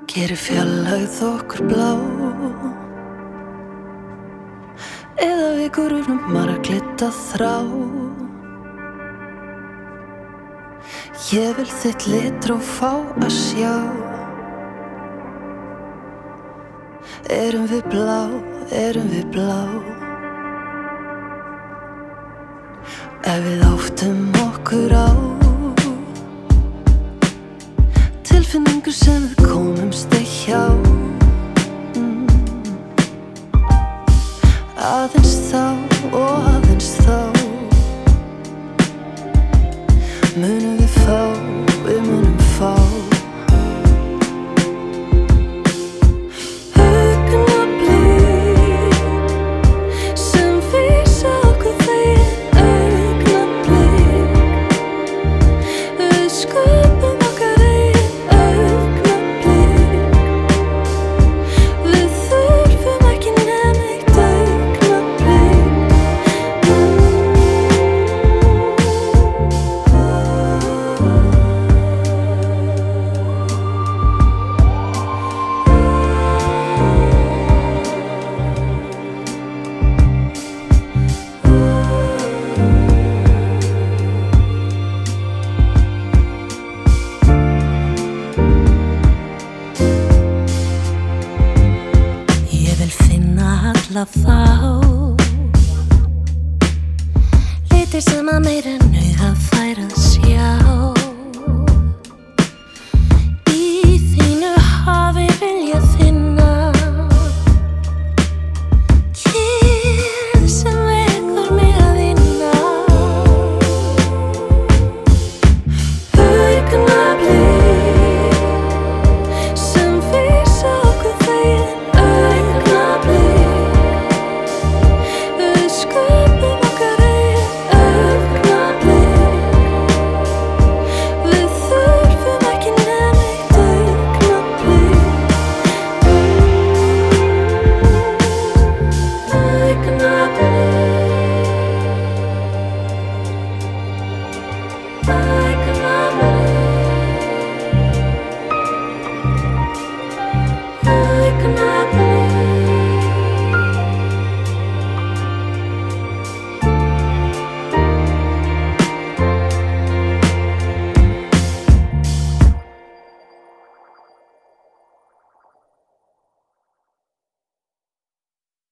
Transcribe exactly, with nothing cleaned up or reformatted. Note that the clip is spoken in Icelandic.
Gerir fjarlægð okkur blá eða við gurfnum marglitta þrá. Ég vil þitt litróf fá að sjá. Erum við blá, erum við blá. Ef við áttum okkur á tilfinningu sem við komumst ekki hjá. mm. Aðeins þá og aðeins þá munum við fá, við munum fá. Alla þá litir sem að meira en auga færast.